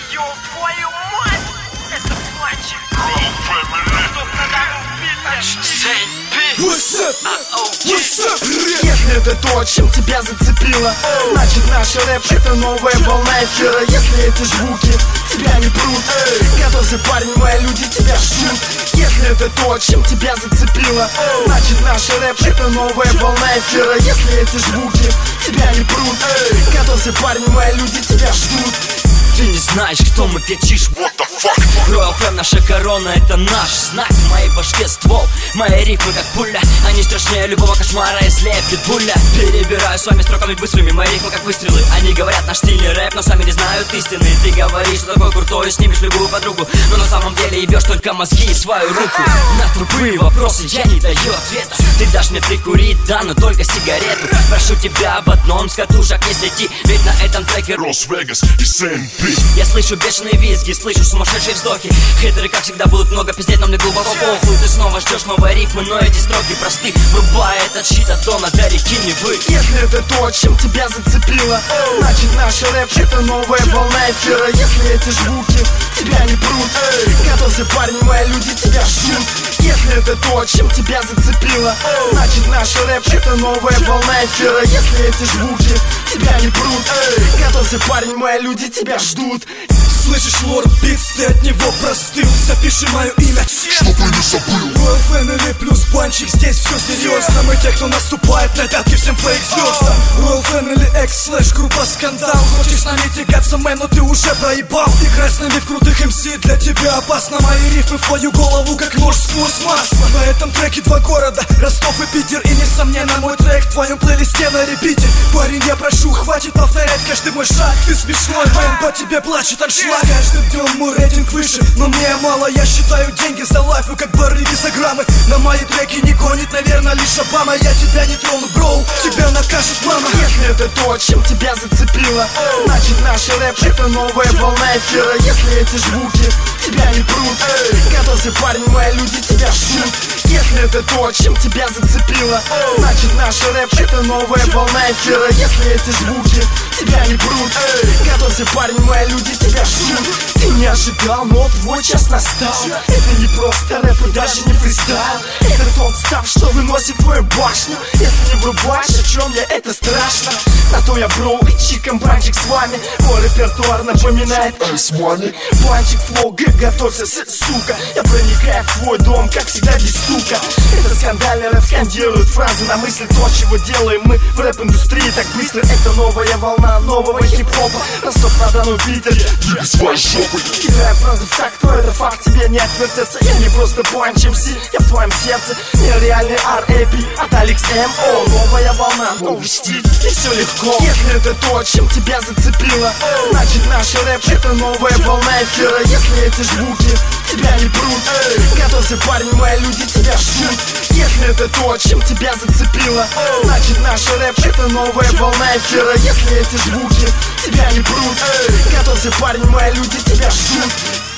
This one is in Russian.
Ёб твою мать! Это Банчик! Стоп, надо Если это то, чем тебя зацепило, значит наш рэп — это новая волна эфира. Если эти звуки тебя не прут, готовься, парень, мои люди тебя ждут. Если это то, чем тебя зацепило, значит наш рэп — это новая волна эфира. Если эти звуки тебя не прут, готовься, парень, мои люди тебя ждут. Ты не знаешь, кто мы, кричишь what the fuck. Royal Fam, наша корона, это наш знак. В моей башке ствол, мои рифмы как пуля. Они страшнее любого кошмара и злее питбуля. Перебираю своими строками быстрыми, мои рифмы как выстрелы. Они говорят наш стиль не рэп, но сами не знают истины. Ты говоришь, что такой крутой, снимешь любую подругу, но на самом деле ебешь только мозги и свою руку. На тупые вопросы я не даю ответа. Ты дашь мне прикурить, да, но только сигарету. Прошу тебя об одном, с катушек не слети, ведь на этом треке Рос-Вегас и Сент-Пи. Я слышу бешеные визги, слышу сумасшедшие вздохи. Хейтеры, как всегда, будут много пиздеть, но мне глубоко похуй. Ты снова ждешь новые рифмы, но эти строки просты. Врубай этот щит от Дона до реки Невы. Если это то, чем тебя зацепило, значит наш рэп — это новая волна эфира. Если эти звуки тебя не прут, готовься, парень, мои люди тебя ждут. Если это то, чем тебя зацепило, значит наш рэп — это новая волна эфира. Если эти звуки тебя не прут, готовься, парень, мои люди тебя ждут. Слышишь, лорд Битс, ты от него простыл. Запиши мое имя, Чтоб ты не забыл. Royal Family плюс Банчик, здесь все серьезно. Мы те, кто наступает на пятки всем фейк звездам. Royal Family X слэш группа Скандал. Хочешь с нами тягаться, мэн, но ты уже проебал. Играть с нами в крутых МС для тебя опасно. Мои рифмы в твою голову как нож сквозь масло. На этом треке два города, Ростов и Питер. И несомненно мой трек в твоем плейлисте на репите. Парень, я прошу, хватит повторять каждый мой шаг. Ты смешной, мэн, по тебе плачет аншлаг. С каждым днем мой рейтинг выше, но мне мало. Я считаю деньги за лайфы, как барыги за граммы. На мои треки не гонит, наверное, лишь Обама. Я тебя не трону, броу, тебя накажет мама. Если это то, чем тебя зацепило, значит наш рэп — это новая волна эфира. Если эти звуки тебя не прут, готовься, парень, мои люди тебя ждут. Если это то, чем тебя зацепило, значит наш рэп — это новая волна эфира. Если эти звуки тебя не прут, готовься, парень, мои люди тебя ждут. Ты не ожидал, но твой час настал. Это не просто рэп и даже не фристайл. Это тот став, что выносит твою башню. Если не врубаешь, о чем я, это страшно. На то я броу и чиком Банчик с вами. Мой репертуар напоминает Айс-мани. Банчик флоу, готовься, сука. Я проникаю в твой дом, как всегда, без стука. Это скандальный рэп, скандируют фразы на мысли. То, чего делаем мы в рэп-индустрии так быстро. Это новая волна нового хип-хопа. Ростов-на-Дону, Питер, Своей жопой. кидаю фразы в такт, но это факт, тебе не отвертеться. Я не просто Банч МС, я в твоем сердце. Нереальный R.A.P. от Алекс М. О, новая волна, новый стиль, и все легко. Если это то, чем тебя зацепило, значит наш рэп — это новая волна эфира. Если эти звуки тебя не прут, готовься, парень, мои люди тебя ждут. Если это то, чем тебя зацепило, значит наш рэп — это новая волна эфира. Если эти звуки тебя не прут, готовься, парень, мои люди тебя ждут.